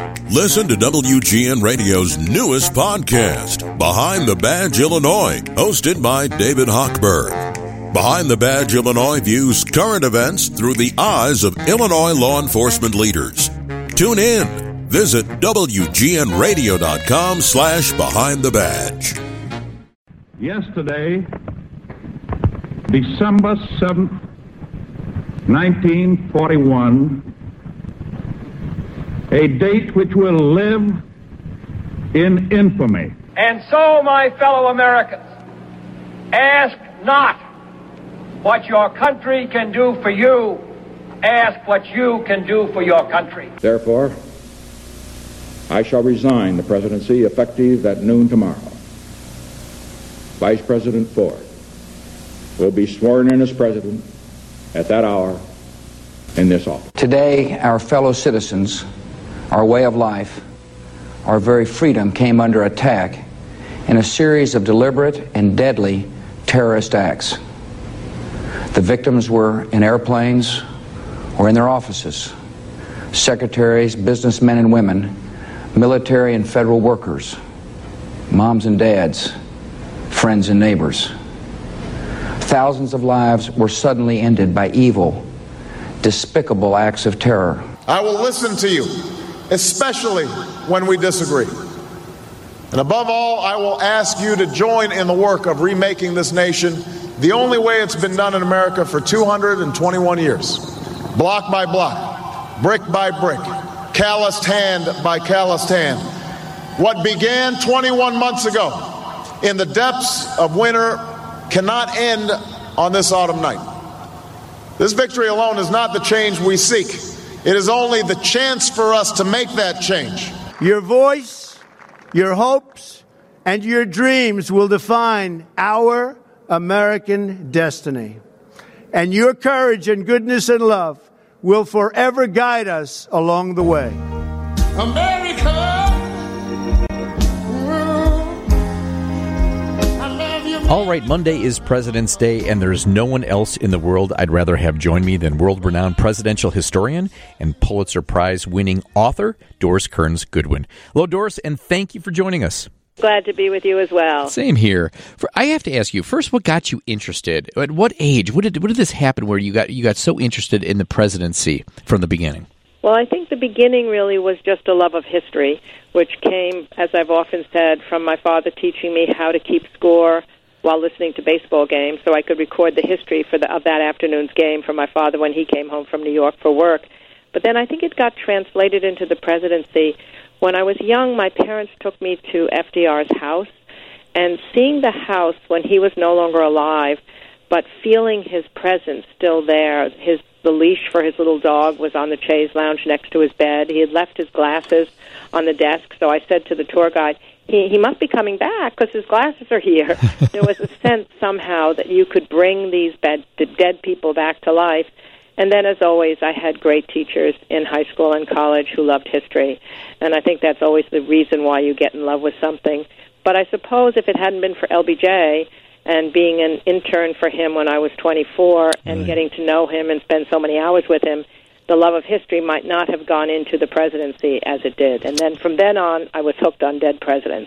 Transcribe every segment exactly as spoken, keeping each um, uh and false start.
Listen to W G N Radio's newest podcast, Behind the Badge Illinois, hosted by David Hochberg. Behind the Badge Illinois views current events through the eyes of Illinois law enforcement leaders. Tune in. Visit W G N radio dot com slash behind the badge. Yesterday, December seventh, nineteen forty-one, a date which will live in infamy. And so, my fellow Americans, ask not what your country can do for you, ask what you can do for your country. Therefore, I shall resign the presidency effective at noon tomorrow. Vice President Ford will be sworn in as president at that hour in this office. Today, our fellow citizens, our way of life, our very freedom came under attack in a series of deliberate and deadly terrorist acts. The victims were in airplanes or in their offices. Secretaries, businessmen and women, military and federal workers, moms and dads, friends and neighbors. Thousands of lives were suddenly ended by evil, despicable acts of terror. I will listen to you, especially when we disagree. And above all, I will ask you to join in the work of remaking this nation the only way it's been done in America for two hundred twenty-one years. Block by block, brick by brick, calloused hand by calloused hand. What began twenty-one months ago in the depths of winter cannot end on this autumn night. This victory alone is not the change we seek. It is only the chance for us to make that change. Your voice, your hopes, and your dreams will define our American destiny. And your courage and goodness and love will forever guide us along the way. America, I love you. All right, Monday is President's Day, and there's no one else in the world I'd rather have join me than world-renowned presidential historian and Pulitzer Prize-winning author, Doris Kearns Goodwin. Hello, Doris, and thank you for joining us. Glad to be with you as well. Same here. For, I have to ask you, first, what got you interested? At what age? What did what did this happen where you got you got so interested in the presidency from the beginning? Well, I think the beginning really was just a love of history, which came, as I've often said, from my father teaching me how to keep score while listening to baseball games, so I could record the history for the, of that afternoon's game from my father when he came home from New York for work. But then I think it got translated into the presidency. When I was young, my parents took me to F D R's house, and seeing the house when he was no longer alive, but feeling his presence still there. His the leash for his little dog was on the chaise lounge next to his bed. He had left his glasses on the desk, so I said to the tour guide, he, he must be coming back because his glasses are here. There was a sense somehow that you could bring these bed, the dead people back to life. And then, as always, I had great teachers in high school and college who loved history. And I think that's always the reason why you get in love with something. But I suppose if it hadn't been for L B J and being an intern for him when I was twenty-four and right. getting to know him and spend so many hours with him, the love of history might not have gone into the presidency as it did. And then from then on, I was hooked on dead presidents.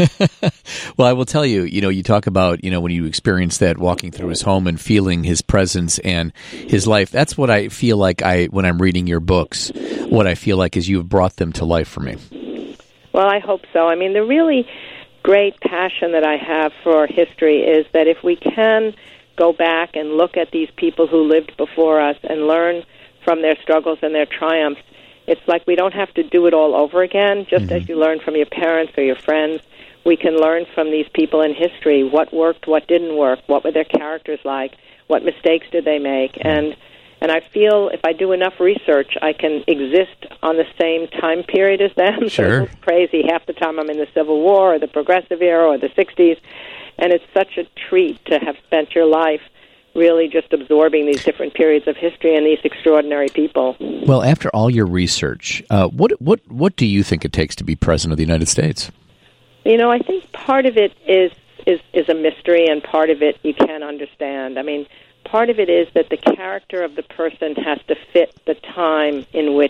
Well, I will tell you, you know, you talk about, you know, when you experience that walking through his home and feeling his presence and his life, that's what I feel like I, when I'm reading your books, what I feel like is you've brought them to life for me. Well, I hope so. I mean, the really great passion that I have for history is that if we can go back and look at these people who lived before us and learn from their struggles and their triumphs, it's like we don't have to do it all over again. Just mm-hmm. as you learn from your parents or your friends, we can learn from these people in history what worked, what didn't work, what were their characters like, what mistakes did they make. Mm-hmm. And and I feel if I do enough research, I can exist on the same time period as them. Sure. So it's crazy. Half the time I'm in the Civil War or the Progressive era or the sixties, and it's such a treat to have spent your life really just absorbing these different periods of history and these extraordinary people. Well, after all your research, uh, what what what do you think it takes to be president of the United States? You know, I think part of it is is is a mystery, and part of it you can't understand. I mean, part of it is that the character of the person has to fit the time in which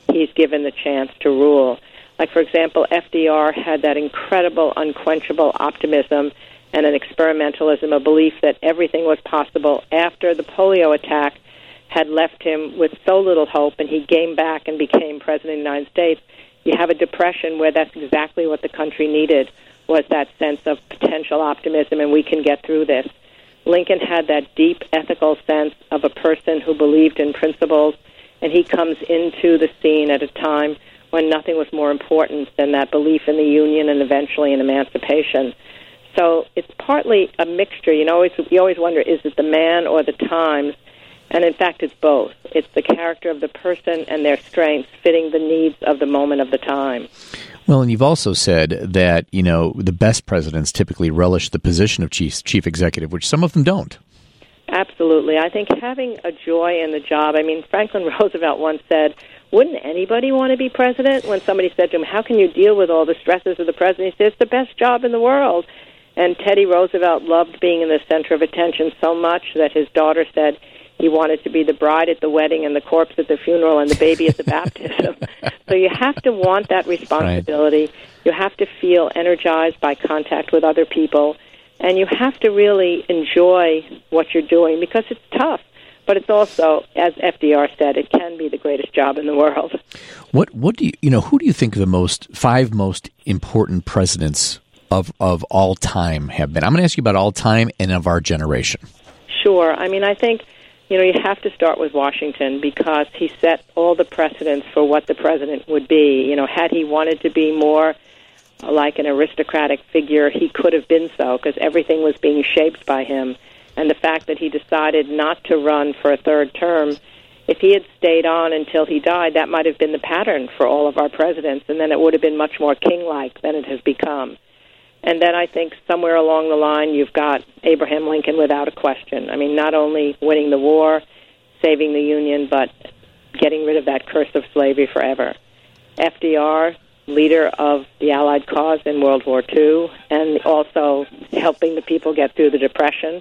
he's given the chance to rule. Like, for example, F D R had that incredible, unquenchable optimism and an experimentalism, a belief that everything was possible after the polio attack had left him with so little hope, and he came back and became president of the United States. You have a depression where that's exactly what the country needed, was that sense of potential optimism, and we can get through this. Lincoln had that deep ethical sense of a person who believed in principles, and he comes into the scene at a time when nothing was more important than that belief in the Union and eventually in emancipation. So it's partly a mixture. You know, always, you always wonder, is it the man or the times? And in fact, it's both. It's the character of the person and their strengths fitting the needs of the moment of the time. Well, and you've also said that, you know, the best presidents typically relish the position of chief, chief executive, which some of them don't. Absolutely. I think having a joy in the job, I mean, Franklin Roosevelt once said, wouldn't anybody want to be president? When somebody said to him, how can you deal with all the stresses of the presidency? He said, it's the best job in the world. And Teddy Roosevelt loved being in the center of attention so much that his daughter said he wanted to be the bride at the wedding and the corpse at the funeral and the baby at the baptism. So you have to want that responsibility. Right. You have to feel energized by contact with other people. And you have to really enjoy what you're doing because it's tough. But it's also, as F D R said, it can be the greatest job in the world. What what do you, you know, who do you think the most, five most important presidents of, of all time have been? I'm going to ask you about all time and of our generation. Sure. I mean, I think, you know, you have to start with Washington because he set all the precedents for what the president would be. You know, had he wanted to be more like an aristocratic figure, he could have been so because everything was being shaped by him. And the fact that he decided not to run for a third term, if he had stayed on until he died, that might have been the pattern for all of our presidents, and then it would have been much more king-like than it has become. And then I think somewhere along the line you've got Abraham Lincoln without a question. I mean, not only winning the war, saving the Union, but getting rid of that curse of slavery forever. F D R, leader of the Allied cause in World War Two, and also helping the people get through the Depression.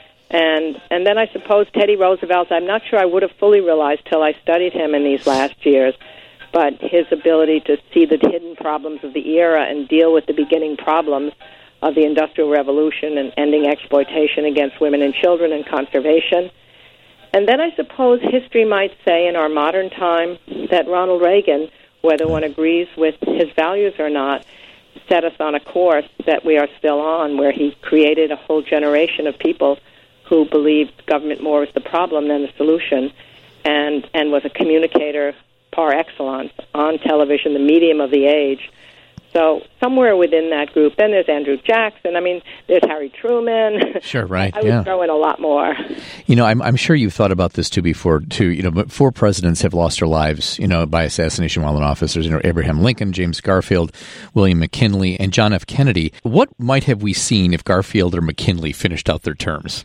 And and then I suppose Teddy Roosevelt, I'm not sure I would have fully realized till I studied him in these last years, but his ability to see the hidden problems of the era and deal with the beginning problems of the Industrial Revolution and ending exploitation against women and children and conservation. And then I suppose history might say in our modern time that Ronald Reagan, whether one agrees with his values or not, set us on a course that we are still on, where he created a whole generation of people who believed government more was the problem than the solution, and, and was a communicator par excellence on television, the medium of the age. So somewhere within that group, then there's Andrew Jackson. I mean, there's Harry Truman. Sure, right. I would yeah. throw in a lot more. You know, I'm, I'm sure you've thought about this too before, too. You know, but four presidents have lost their lives, you know, by assassination while in office. There's, you know, Abraham Lincoln, James Garfield, William McKinley, and John F. Kennedy. What might have we seen if Garfield or McKinley finished out their terms?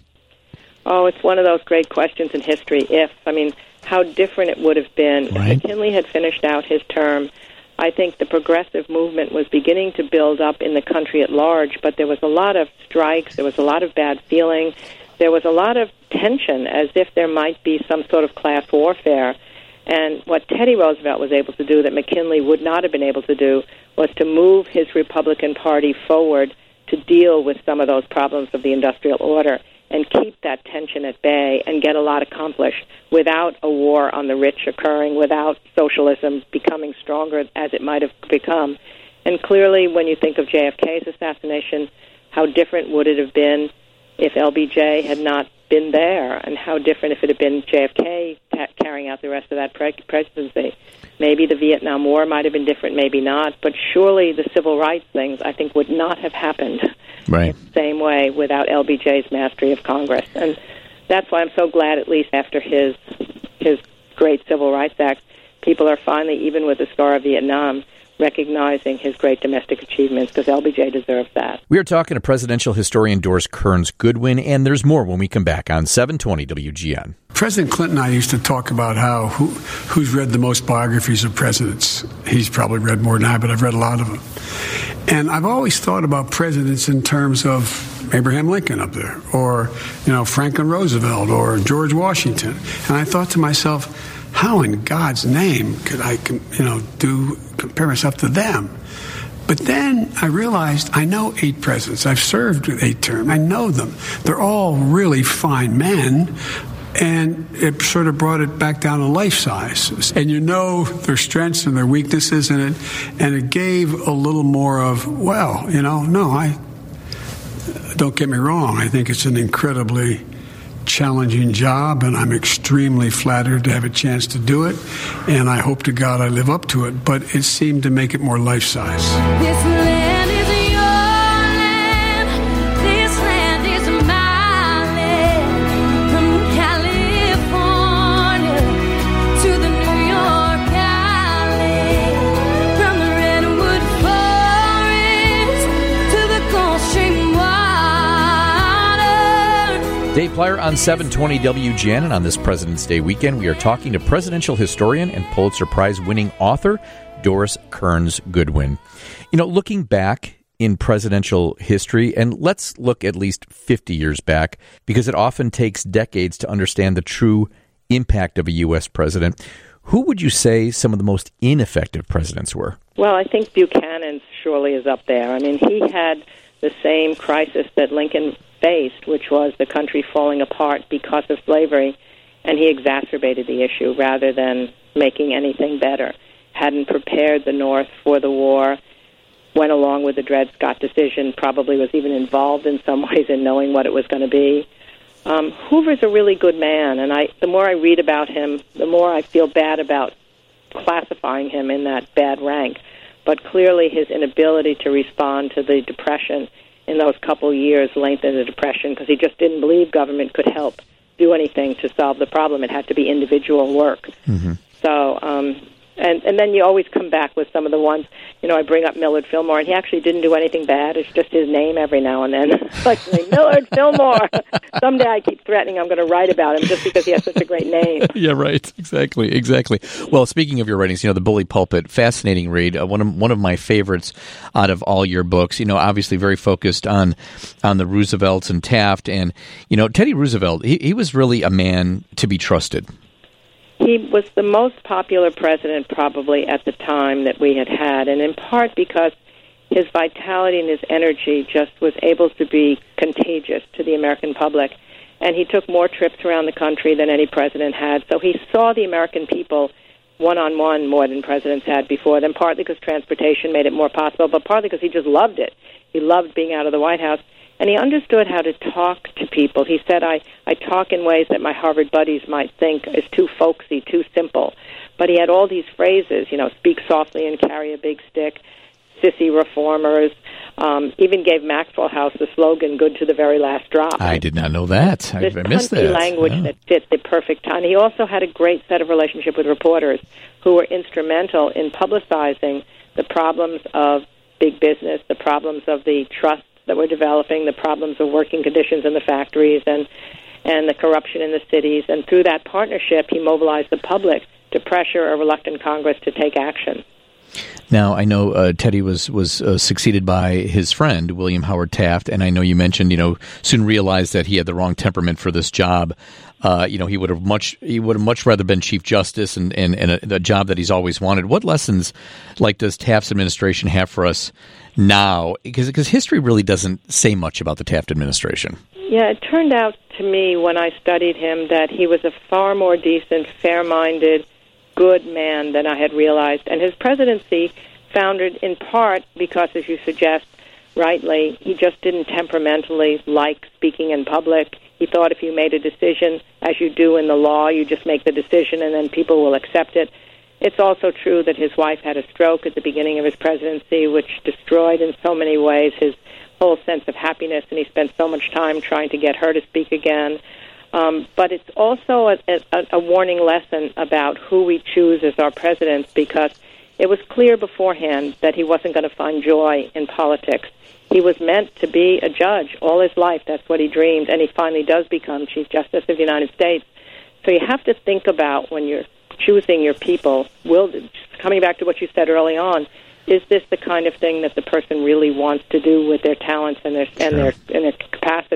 Oh, it's one of those great questions in history. If, I mean, how different it would have been right. if McKinley had finished out his term. I think the progressive movement was beginning to build up in the country at large, but there was a lot of strikes, there was a lot of bad feeling, there was a lot of tension, as if there might be some sort of class warfare. And what Teddy Roosevelt was able to do that McKinley would not have been able to do was to move his Republican Party forward to deal with some of those problems of the industrial order and keep that tension at bay and get a lot accomplished without a war on the rich occurring, without socialism becoming stronger as it might have become. And clearly, when you think of J F K's assassination, how different would it have been if L B J had not been there, and how different if it had been J F K ca- carrying out the rest of that pre- presidency. Maybe the Vietnam War might have been different, maybe not, but surely the civil rights things, I think, would not have happened right. in the same way without L B J's mastery of Congress. And that's why I'm so glad, at least after his his great Civil Rights Act, people are finally, even with the scar of Vietnam, recognizing his great domestic achievements, because L B J deserves that. We are talking to presidential historian Doris Kearns Goodwin, and there's more when we come back on seven twenty W G N. President Clinton and I used to talk about how who, who's read the most biographies of presidents. He's probably read more than I, but I've read a lot of them. And I've always thought about presidents in terms of Abraham Lincoln up there, or, you know, Franklin Roosevelt, or George Washington. And I thought to myself, how in God's name could I, you know, do compare myself to them? But then I realized I know eight presidents. I've served with eight terms. I know them. They're all really fine men. And it sort of brought it back down to life size. And you know their strengths and their weaknesses in it. And it gave a little more of, well, you know, no, I don't get me wrong. I think it's an incredibly challenging job, and I'm extremely flattered to have a chance to do it. And I hope to God I live up to it. But it seemed to make it more life size. This land is your land. This land is my land. From California to the New York Valley, from the Redwood Forest to the Gulf Stream water. Dave Plyer on seven twenty W G N, and on this President's Day weekend, we are talking to presidential historian and Pulitzer Prize-winning author Doris Kearns Goodwin. You know, looking back in presidential history, and let's look at least fifty years back, because it often takes decades to understand the true impact of a U S president. Who would you say some of the most ineffective presidents were? Well, I think Buchanan surely is up there. I mean, he had the same crisis that Lincoln faced, which was the country falling apart because of slavery, and he exacerbated the issue rather than making anything better. Hadn't prepared the North for the war, went along with the Dred Scott decision, probably was even involved in some ways in knowing what it was going to be. Um, Hoover's a really good man, and I, the more I read about him, the more I feel bad about classifying him in that bad rank. But clearly his inability to respond to the Depression in those couple years lengthened the Depression because he just didn't believe government could help do anything to solve the problem. It had to be individual work. Mm-hmm. So, um, and, and then you always come back with some of the ones, you know, I bring up Millard Fillmore, and he actually didn't do anything bad. It's just his name every now and then. Like, Millard Fillmore. Someday I keep threatening I'm going to write about him just because he has such a great name. Yeah, right. Exactly. Exactly. Well, speaking of your writings, you know, The Bully Pulpit, fascinating read. Uh, one of one of my favorites out of all your books. You know, obviously very focused on on the Roosevelts and Taft, and you know, Teddy Roosevelt. He, he was really a man to be trusted. He was the most popular president probably at the time that we had had, and in part because his vitality and his energy just was able to be contagious to the American public. And he took more trips around the country than any president had. So he saw the American people one-on-one more than presidents had before them, partly because transportation made it more possible, but partly because he just loved it. He loved being out of the White House. And he understood how to talk to people. He said, I, I talk in ways that my Harvard buddies might think is too folksy, too simple. But he had all these phrases, you know, speak softly and carry a big stick, sissy reformers, um, even gave Maxwell House the slogan, good to the very last drop. I did not know that. I, this I missed that. This language yeah. that fit the perfect time. He also had a great set of relationship with reporters who were instrumental in publicizing the problems of big business, the problems of the trusts that were developing, the problems of working conditions in the factories and and the corruption in the cities. And through that partnership, he mobilized the public to pressure a reluctant Congress to take action. Now, I know uh, Teddy was was uh, succeeded by his friend, William Howard Taft, and I know you mentioned, you know, soon realized that he had the wrong temperament for this job. Uh, you know, he would have much he would have much rather been Chief Justice and, and, and a, a job that he's always wanted. What lessons, like, does Taft's administration have for us now? Because because history really doesn't say much about the Taft administration. Yeah, it turned out to me when I studied him that he was a far more decent, fair-minded, good man than I had realized. And his presidency foundered in part because, as you suggest rightly, he just didn't temperamentally like speaking in public. He thought if you made a decision, as you do in the law, you just make the decision and then people will accept it. It's also true that his wife had a stroke at the beginning of his presidency, which destroyed in so many ways his whole sense of happiness, and he spent so much time trying to get her to speak again. Um, but it's also a, a, a warning lesson about who we choose as our presidents, because it was clear beforehand that he wasn't going to find joy in politics. He was meant to be a judge all his life. That's what he dreamed, and he finally does become Chief Justice of the United States. So you have to think about when you're choosing your people, will, coming back to what you said early on, is this the kind of thing that the person really wants to do with their talents and their and sure. their and their capacities?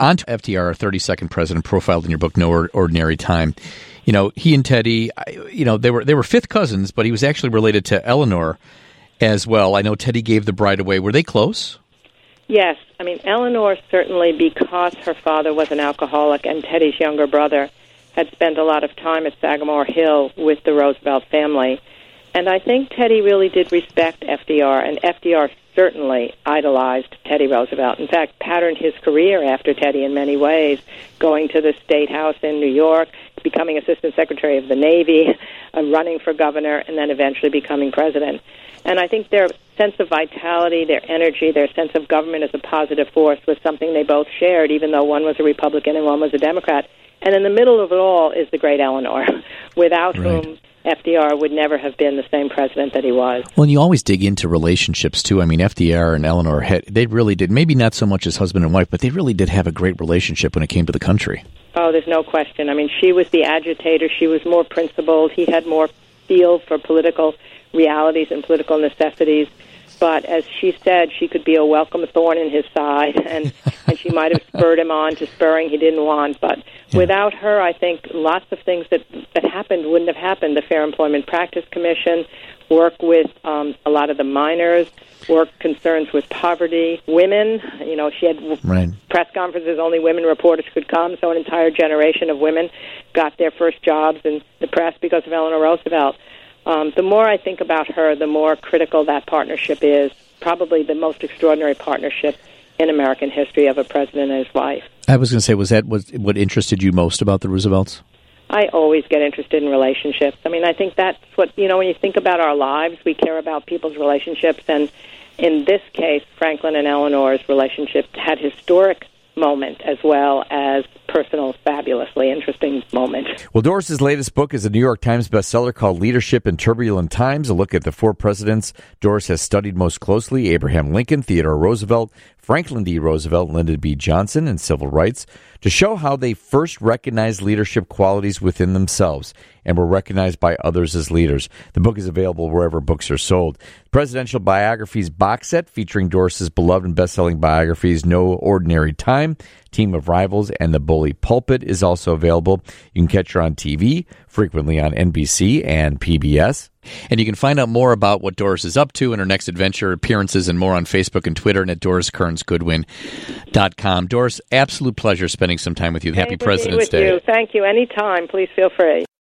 On to F D R, our thirty-second president, profiled in your book, No Ordinary Time. You know, he and Teddy, you know, they were they were fifth cousins, but he was actually related to Eleanor as well. I know Teddy gave the bride away. Were they close? Yes. I mean, Eleanor certainly, because her father was an alcoholic and Teddy's younger brother had spent a lot of time at Sagamore Hill with the Roosevelt family. And I think Teddy really did respect F D R, and F D R certainly idolized Teddy Roosevelt. In fact, patterned his career after Teddy in many ways, going to the State House in New York, becoming Assistant Secretary of the Navy, uh, running for governor, and then eventually becoming president. And I think their sense of vitality, their energy, their sense of government as a positive force was something they both shared, even though one was a Republican and one was a Democrat. And in the middle of it all is the great Eleanor, without right. whom F D R would never have been the same president that he was. Well, and you always dig into relationships, too. I mean, F D R and Eleanor, had, they really did, maybe not so much as husband and wife, but they really did have a great relationship when it came to the country. Oh, there's no question. I mean, she was the agitator. She was more principled. He had more feel for political realities and political necessities. But as she said, she could be a welcome thorn in his side, and, and she might have spurred him on to spurring he didn't want. But yeah. without her, I think lots of things that, that happened wouldn't have happened. The Fair Employment Practice Commission, work with um, a lot of the miners, work concerns with poverty, women. You know, she had right. press conferences, only women reporters could come, so an entire generation of women got their first jobs in the press because of Eleanor Roosevelt. Um, the more I think about her, the more critical that partnership is. Probably the most extraordinary partnership in American history of a president and his wife. I was going to say, was that what, what interested you most about the Roosevelts? I always get interested in relationships. I mean, I think that's what, you know, when you think about our lives, we care about people's relationships. And in this case, Franklin and Eleanor's relationship had historic moment as well as personal, fabulously interesting moment. Well, Doris's latest book is a New York Times bestseller called Leadership in Turbulent Times, a look at the four presidents Doris has studied most closely: Abraham Lincoln, Theodore Roosevelt, Franklin D. Roosevelt, Lyndon B. Johnson, and civil rights, to show how they first recognized leadership qualities within themselves and were recognized by others as leaders. The book is available wherever books are sold. Presidential Biographies box set featuring Doris's beloved and best-selling biographies No Ordinary Time, Team of Rivals, and The Bully Pulpit is also available. You can catch her on T V, frequently on N B C and P B S. And you can find out more about what Doris is up to and her next adventure, appearances, and more on Facebook and Twitter and at doris kearns goodwin dot com. Doris, absolute pleasure spending some time with you. Happy President's Day. You. Thank you. Anytime. Please feel free.